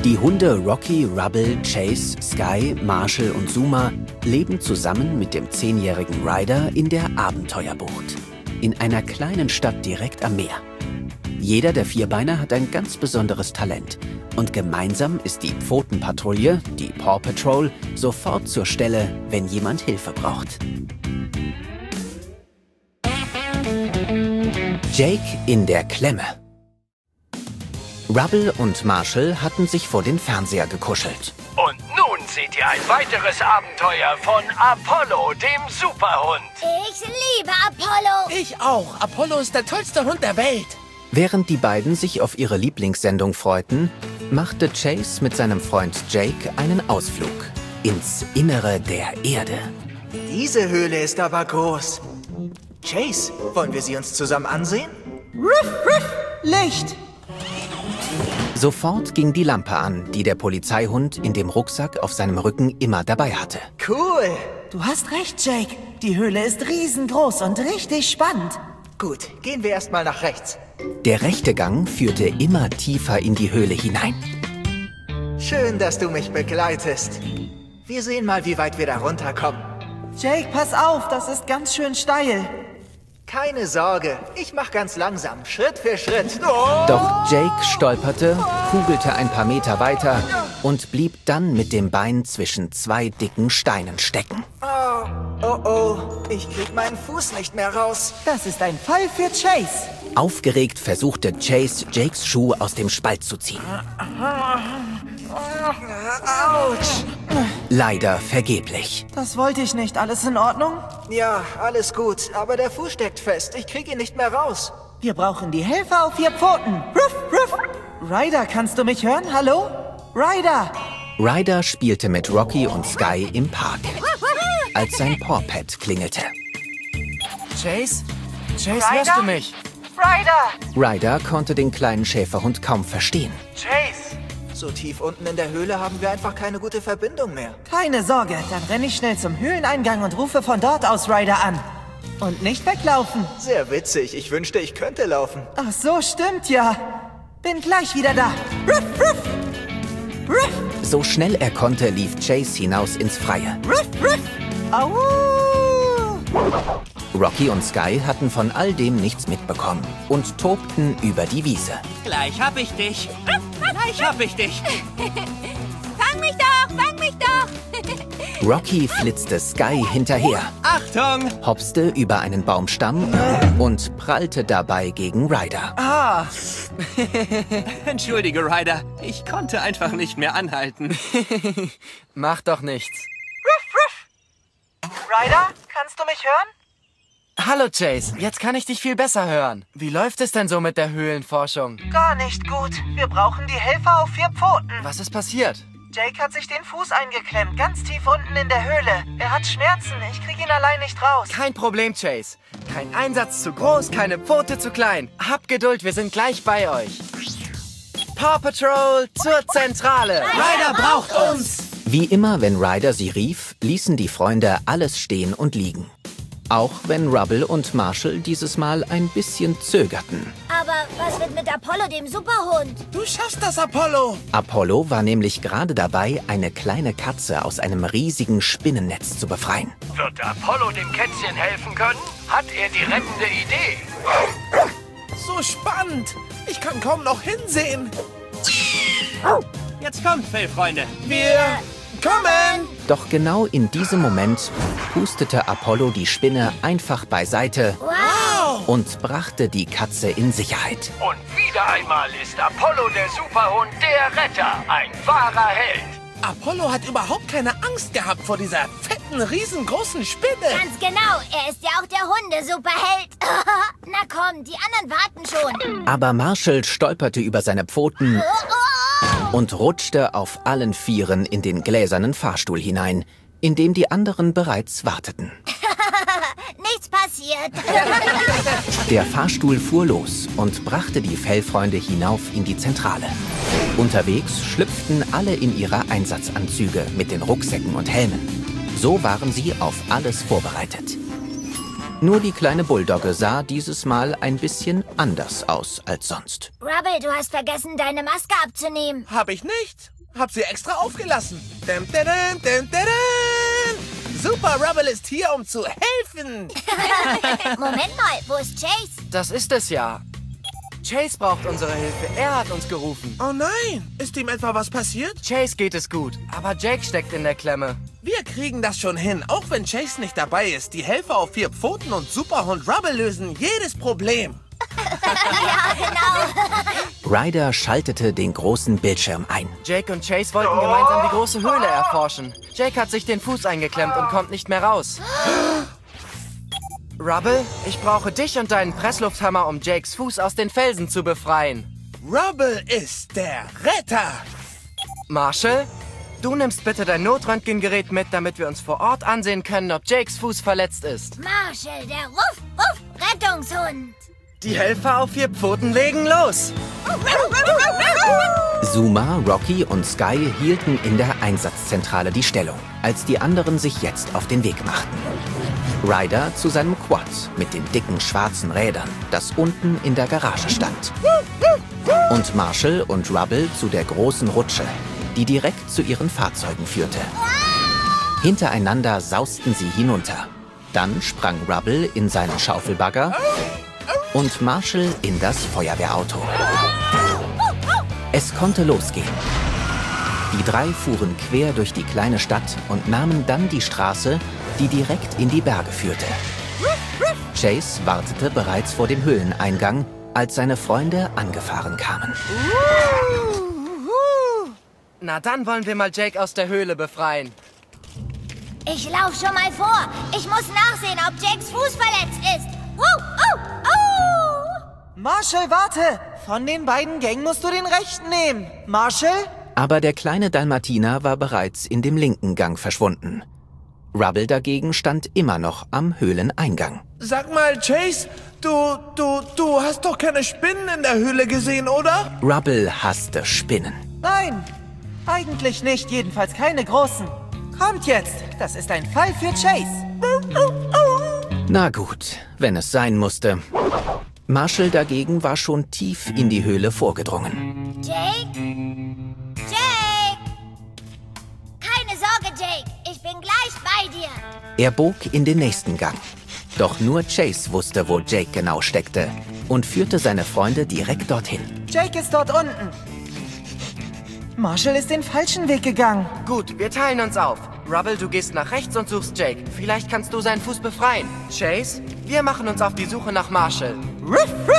Die Hunde Rocky, Rubble, Chase, Sky, Marshall und Zuma leben zusammen mit dem 10-jährigen Ryder in der Abenteuerbucht. In einer kleinen Stadt direkt am Meer. Jeder der Vierbeiner hat ein ganz besonderes Talent. Und gemeinsam ist die Pfotenpatrouille, die Paw Patrol, sofort zur Stelle, wenn jemand Hilfe braucht. Jake in der Klemme. Rubble und Marshall hatten sich vor den Fernseher gekuschelt. Und nun seht ihr ein weiteres Abenteuer von Apollo, dem Superhund. Ich liebe Apollo. Ich auch. Apollo ist der tollste Hund der Welt. Während die beiden sich auf ihre Lieblingssendung freuten, machte Chase mit seinem Freund Jake einen Ausflug ins Innere der Erde. Diese Höhle ist aber groß. Chase, wollen wir sie uns zusammen ansehen? Ruff, ruff, Licht! Sofort ging die Lampe an, die der Polizeihund in dem Rucksack auf seinem Rücken immer dabei hatte. Cool. Du hast recht, Jake. Die Höhle ist riesengroß und richtig spannend. Gut, gehen wir erstmal nach rechts. Der rechte Gang führte immer tiefer in die Höhle hinein. Schön, dass du mich begleitest. Wir sehen mal, wie weit wir da runterkommen. Jake, pass auf, das ist ganz schön steil. Keine Sorge, ich mach ganz langsam, Schritt für Schritt. Oh! Doch Jake stolperte, kugelte ein paar Meter weiter und blieb dann mit dem Bein zwischen zwei dicken Steinen stecken. Oh, ich krieg meinen Fuß nicht mehr raus. Das ist ein Fall für Chase. Aufgeregt versuchte Chase, Jakes Schuh aus dem Spalt zu ziehen. Autsch! Leider vergeblich. Das wollte ich nicht. Alles in Ordnung? Ja, alles gut, aber der Fuß steckt fest. Ich krieg ihn nicht mehr raus. Wir brauchen die Helfer auf 4 Pfoten. Ruff, ruff. Ryder, kannst du mich hören? Hallo? Ryder! Ryder spielte mit Rocky und Sky im Park, als sein Paw-Pad klingelte. Chase? Chase, Ryder? hörst du mich? Ryder! Ryder konnte den kleinen Schäferhund kaum verstehen. Chase! So tief unten in der Höhle haben wir einfach keine gute Verbindung mehr. Keine Sorge, dann renne ich schnell zum Höhleneingang und rufe von dort aus Ryder an. Und nicht weglaufen. Sehr witzig, ich wünschte, ich könnte laufen. Ach so, stimmt ja. Bin gleich wieder da. Ruff, ruff. Ruff, So schnell er konnte, lief Chase hinaus ins Freie. ruff, ruff. Au! Rocky und Sky hatten von all dem nichts mitbekommen und tobten über die Wiese. Gleich hab ich dich. Gleich hab ich dich. Fang mich doch, fang mich doch. Rocky flitzte Sky hinterher, Achtung! hopste über einen Baumstamm und prallte dabei gegen Ryder. Ah! Entschuldige, Ryder. Ich konnte einfach nicht mehr anhalten. Mach doch nichts. Ryder, kannst du mich hören? Hallo, Chase. Jetzt kann ich dich viel besser hören. Wie läuft es denn so mit der Höhlenforschung? Gar nicht gut. Wir brauchen die Helfer auf 4 Pfoten. Was ist passiert? Jake hat sich den Fuß eingeklemmt, ganz tief unten in der Höhle. Er hat Schmerzen. Ich krieg ihn allein nicht raus. Kein Problem, Chase. Kein Einsatz zu groß, keine Pfote zu klein. Hab Geduld, wir sind gleich bei euch. Paw Patrol zur Zentrale. Ryder braucht uns. Wie immer, wenn Ryder sie rief, ließen die Freunde alles stehen und liegen. Auch wenn Rubble und Marshall dieses Mal ein bisschen zögerten. Aber was wird mit Apollo, dem Superhund? Du schaffst das, Apollo. Apollo war nämlich gerade dabei, eine kleine Katze aus einem riesigen Spinnennetz zu befreien. Wird Apollo dem Kätzchen helfen können? Hat er die rettende Idee? So spannend. Ich kann kaum noch hinsehen. Jetzt kommt, Fellfreunde. Wir kommen. Doch genau in diesem Moment pustete Apollo die Spinne einfach beiseite und brachte die Katze in Sicherheit. Und wieder einmal ist Apollo, der Superhund, der Retter. Ein wahrer Held. Apollo hat überhaupt keine Angst gehabt vor dieser fetten, riesengroßen Spinne. Ganz genau, er ist ja auch der Hunde-Superheld. Na komm, die anderen warten schon. Aber Marshall stolperte über seine Pfoten und rutschte auf allen Vieren in den gläsernen Fahrstuhl hinein, in dem die anderen bereits warteten. Nichts passiert. Der Fahrstuhl fuhr los und brachte die Fellfreunde hinauf in die Zentrale. Unterwegs schlüpften alle in ihre Einsatzanzüge mit den Rucksäcken und Helmen. So waren sie auf alles vorbereitet. Nur die kleine Bulldogge sah dieses Mal ein bisschen anders aus als sonst. Rubble, du hast vergessen, deine Maske abzunehmen. Hab ich nicht. Hab sie extra aufgelassen. Dum, dum, dum, dum, dum. Super Rubble ist hier, um zu helfen. Moment mal, wo ist Chase? Das ist es ja. Chase braucht unsere Hilfe. Er hat uns gerufen. Oh nein, ist ihm etwa was passiert? Chase geht es gut, aber Jake steckt in der Klemme. Wir kriegen das schon hin, auch wenn Chase nicht dabei ist. Die Helfer auf 4 Pfoten und Superhund Rubble lösen jedes Problem. Ja, genau. Ryder schaltete den großen Bildschirm ein. Jake und Chase wollten gemeinsam die große Höhle erforschen. Jake hat sich den Fuß eingeklemmt und kommt nicht mehr raus. Rubble, ich brauche dich und deinen Presslufthammer, um Jakes Fuß aus den Felsen zu befreien. Rubble ist der Retter. Marshall, du nimmst bitte dein Notröntgengerät mit, damit wir uns vor Ort ansehen können, ob Jakes Fuß verletzt ist. Marshall, der Rettungshund. Die Helfer auf 4 Pfoten legen los. Zuma, Rocky und Sky hielten in der Einsatzzentrale die Stellung, als die anderen sich jetzt auf den Weg machten. Ryder zu seinem Quad mit den dicken schwarzen Rädern, das unten in der Garage stand. Und Marshall und Rubble zu der großen Rutsche, die direkt zu ihren Fahrzeugen führte. Hintereinander sausten sie hinunter. Dann sprang Rubble in seinen Schaufelbagger und Marshall in das Feuerwehrauto. Es konnte losgehen. Die 3 fuhren quer durch die kleine Stadt und nahmen dann die Straße, die direkt in die Berge führte. Chase wartete bereits vor dem Höhleneingang, als seine Freunde angefahren kamen. Na dann wollen wir mal Jake aus der Höhle befreien. Ich lauf schon mal vor. Ich muss nachsehen, ob Jakes Fuß verletzt ist. Marshall, warte! Von den beiden Gängen musst du den rechten nehmen. Marshall? Aber der kleine Dalmatiner war bereits in dem linken Gang verschwunden. Rubble dagegen stand immer noch am Höhleneingang. Sag mal, Chase, du hast doch keine Spinnen in der Höhle gesehen, oder? Rubble hasste Spinnen. Nein, eigentlich nicht. Jedenfalls keine großen. Kommt jetzt. Das ist ein Fall für Chase. Na gut, wenn es sein musste. Marshall dagegen war schon tief in die Höhle vorgedrungen. Jake? Jake! Keine Sorge, Jake. Ich bin gleich bei dir. Er bog in den nächsten Gang. Doch nur Chase wusste, wo Jake genau steckte und führte seine Freunde direkt dorthin. Jake ist dort unten. Marshall ist den falschen Weg gegangen. Gut, wir teilen uns auf. Rubble, du gehst nach rechts und suchst Jake. Vielleicht kannst du seinen Fuß befreien. Chase, wir machen uns auf die Suche nach Marshall. Ruff, ruff.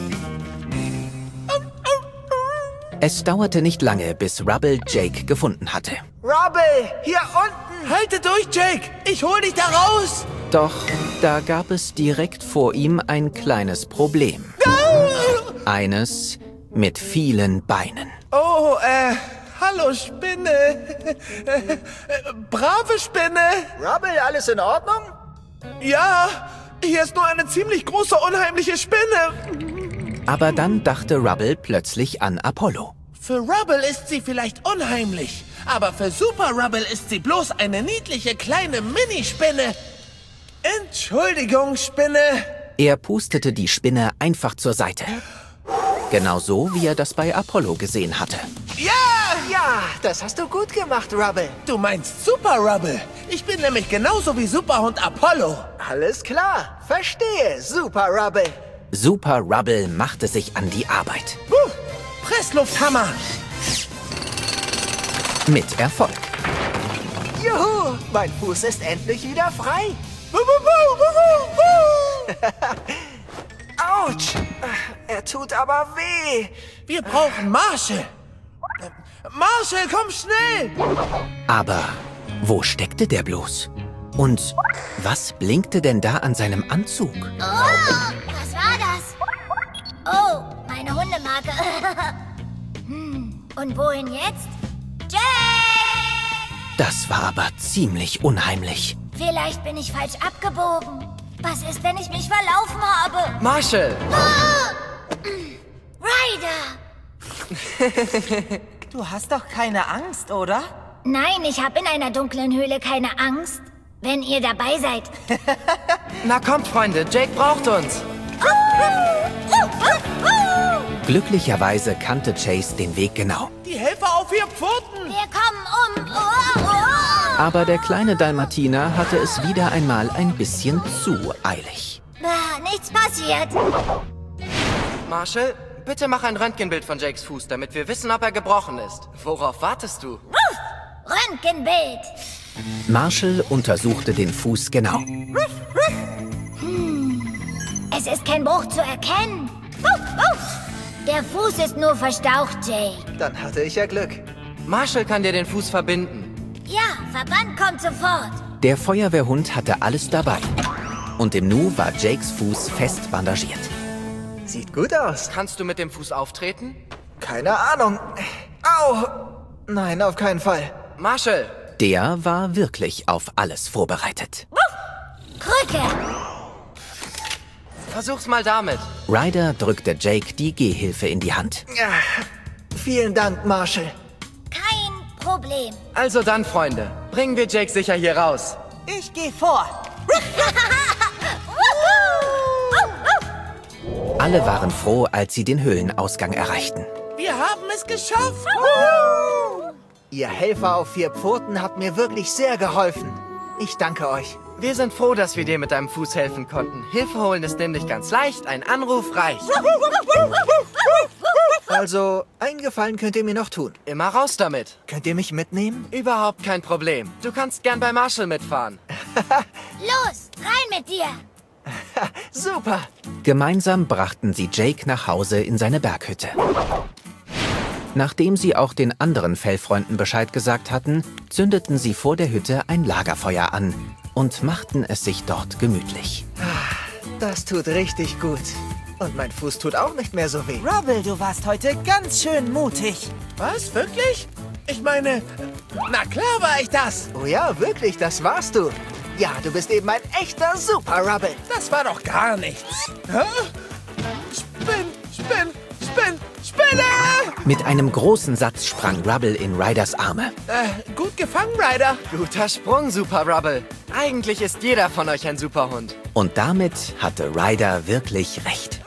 Es dauerte nicht lange, bis Rubble Jake gefunden hatte. Rubble, hier unten! Halte durch, Jake! Ich hol dich da raus! Doch da gab es direkt vor ihm ein kleines Problem. Eines mit vielen Beinen. Oh, hallo Spinne. Brave Spinne. Rubble, alles in Ordnung? Ja, hier ist nur eine ziemlich große, unheimliche Spinne. Aber dann dachte Rubble plötzlich an Apollo. Für Rubble ist sie vielleicht unheimlich, aber für Super Rubble ist sie bloß eine niedliche kleine Minispinne. Entschuldigung, Spinne. Er pustete die Spinne einfach zur Seite. Genauso wie er das bei Apollo gesehen hatte. Ja! Ja, das hast du gut gemacht, Rubble. Du meinst Super Rubble. Ich bin nämlich genauso wie Superhund Apollo. Alles klar, verstehe, Super Rubble. Super Rubble machte sich an die Arbeit. Presslufthammer. Mit Erfolg. Juhu, mein Fuß ist endlich wieder frei. Autsch, er tut aber weh. Wir brauchen Marshall. Marshall, komm schnell. Aber wo steckte der bloß? Und was blinkte denn da an seinem Anzug? Oh, was war das? Oh, meine Hundemarke. Und wohin jetzt? Jake! Das war aber ziemlich unheimlich. Vielleicht bin ich falsch abgebogen. Was ist, wenn ich mich verlaufen habe? Marshall! Ryder! Du hast doch keine Angst, oder? Nein, ich habe in einer dunklen Höhle keine Angst, wenn ihr dabei seid. Na kommt, Freunde, Jake braucht uns. Glücklicherweise kannte Chase den Weg genau. Die Helfer auf 4 4 Pfoten! Wir kommen um. Oh. Aber der kleine Dalmatiner hatte es wieder einmal ein bisschen zu eilig. Nichts passiert. Marshall, bitte mach ein Röntgenbild von Jakes Fuß, damit wir wissen, ob er gebrochen ist. Worauf wartest du? Röntgenbild. Marshall untersuchte den Fuß genau. Es ist kein Bruch zu erkennen. Der Fuß ist nur verstaucht, Jake. Dann hatte ich ja Glück. Marshall kann dir den Fuß verbinden. Ja, Verband kommt sofort. Der Feuerwehrhund hatte alles dabei. Und im Nu war Jakes Fuß fest bandagiert. Sieht gut aus. Kannst du mit dem Fuß auftreten? Keine Ahnung. Au! Nein, auf keinen Fall. Marshall! Der war wirklich auf alles vorbereitet. Krücke. Versuch's mal damit. Ryder drückte Jake die Gehhilfe in die Hand. Ja, vielen Dank, Marshall. Kein Problem. Also dann, Freunde, bringen wir Jake sicher hier raus. Ich gehe vor. Alle waren froh, als sie den Höhlenausgang erreichten. Wir haben es geschafft! Ihr Helfer auf 4 Pfoten habt mir wirklich sehr geholfen. Ich danke euch. Wir sind froh, dass wir dir mit deinem Fuß helfen konnten. Hilfe holen ist nämlich ganz leicht, ein Anruf reicht. Also, einen Gefallen könnt ihr mir noch tun. Immer raus damit. Könnt ihr mich mitnehmen? Überhaupt kein Problem. Du kannst gern bei Marshall mitfahren. Los, rein mit dir. Super. Gemeinsam brachten sie Jake nach Hause in seine Berghütte. Nachdem sie auch den anderen Fellfreunden Bescheid gesagt hatten, zündeten sie vor der Hütte ein Lagerfeuer an und machten es sich dort gemütlich. Das tut richtig gut. Und mein Fuß tut auch nicht mehr so weh. Rubble, du warst heute ganz schön mutig. Was, wirklich? Ich meine, na klar war ich das. Oh ja, wirklich, das warst du. Ja, du bist eben ein echter Super-Rubble. Das war doch gar nichts. Hä? Spinne! Mit einem großen Satz sprang Rubble in Ryders Arme. Gut gefangen, Ryder. Guter Sprung, Super Rubble. Eigentlich ist jeder von euch ein Superhund. Und damit hatte Ryder wirklich recht.